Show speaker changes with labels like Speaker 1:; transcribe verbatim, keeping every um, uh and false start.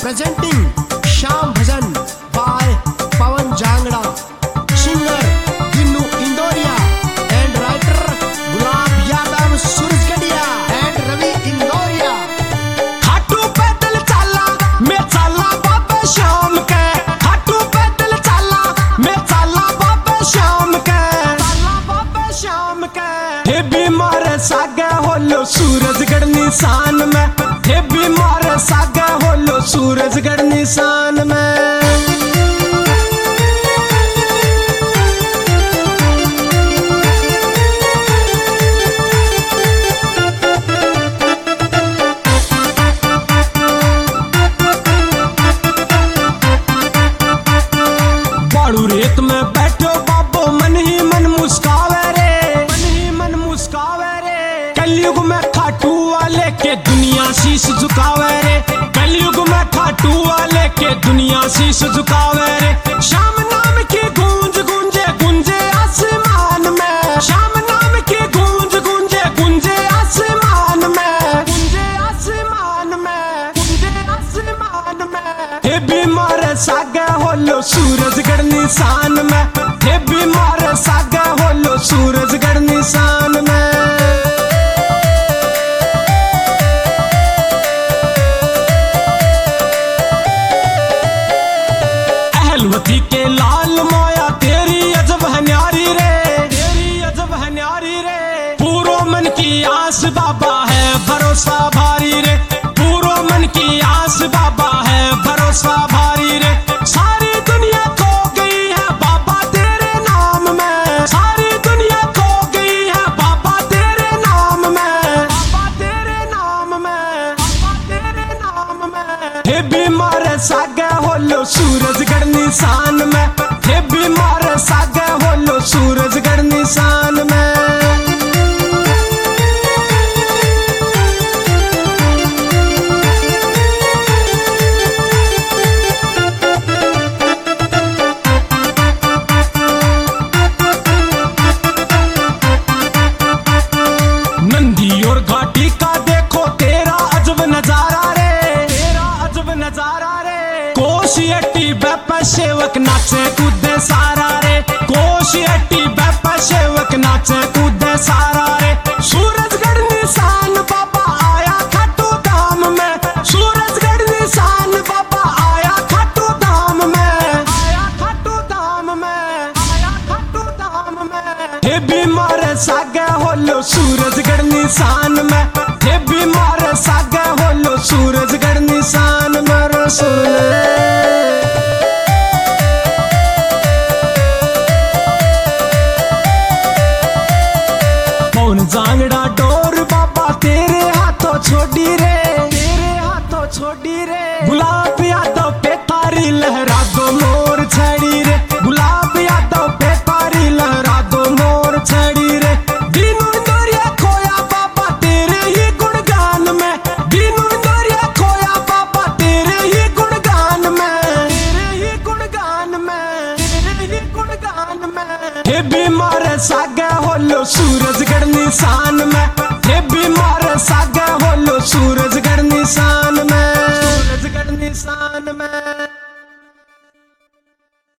Speaker 1: presenting Sham Bhajan by Pawan Jangra, singer Dinu Indoria and writer Gulab Yadav Surjgadia and Ravi Indoria.
Speaker 2: Khatu पैदल चला मैं चला बाबा शाम के, खाटू पैदल चला मैं चला बाबा शाम के, चला बाबा शाम के। हे बीमार सागे होलो सूरजगढ़ निशान में, हे बीमार सागे होलो सूरजगढ़ निशान में। बाड़ू रेत में बैठो बाबो मन ही मन मुस्कावे रे, मन ही मन मुस्कावे रे। कलयुग में खाटू वाले के दुनिया शीश झुकावे रे, कलयुग में खाटू वाले के दुनिया शीश झुकावे रे। शाम नाम की गूंज गूंजे गूंजे आसमान में, शाम नाम की गूंज गूंजे गूंजे आसमान में, गूंजे आसमान में, गूंजे आसमान में। हे बीमार सागे होलो सूरजगढ़ निशान में, हे बीमार सागे होलो सूरजगढ़ निशान में। अहलवती के लाल मोया तेरी अजब है न्यारी रे, तेरी अजब है न्यारी रे। पूरो मन की आस बाबा है भरोसा भारी रे, पूरो मन की आस बाबा है भरोसा भारी रे। सारी दुनिया खो गई है बाबा तेरे नाम में, सारी दुनिया खो गई है बाबा तेरे नाम में, बाबा तेरे नाम में, बाबा तेरे नाम में। हे बीमार सागे होलो सूरजगढ़ निशान में, हे बीमार सागे होलो सूरजगढ़ निशान में। नंदी और घाटी का देखो तेरा अजब नजारा रे, तेरा अजब नजारा रे। कोशी अट्टी बैपा सेवक नाचे कूदे सारा रे, कोशी अट्टी बैपा सेवक नाचे कूदे सारा रे। सूरजगढ़ निशान बाबा आया खाटू धाम में, सूरजगढ़ निशान बाबा आया खाटू धाम में, आया खाटू धाम में, आया खाटू धाम में। हे बीमार सागे होलो सूरजगढ़ निशान में, हे बीमार सागे होलो सूरजगढ़ निशान में। रसूल पवन जांगड़ा डोर बाबा तेरे हाथों छोड़ी रे, तेरे हाथों छोड़ी रे। गुलाब यादव पे तारी लहरा दो मोर छड़ी रे, गुलाब यादव पे तारी लहरा दो मोर छड़ी रे। दीनू इंदौरिया खोया बाबा तेरे ही गुणगान में, दीनू इंदौरिया खोया बाबा तेरे ही गुणगान में, तेरे ही गुणगान में, तेरे ही गुणगान में। हे बीमार सागे होलो सूरजगढ़ निशान में, हे बीमार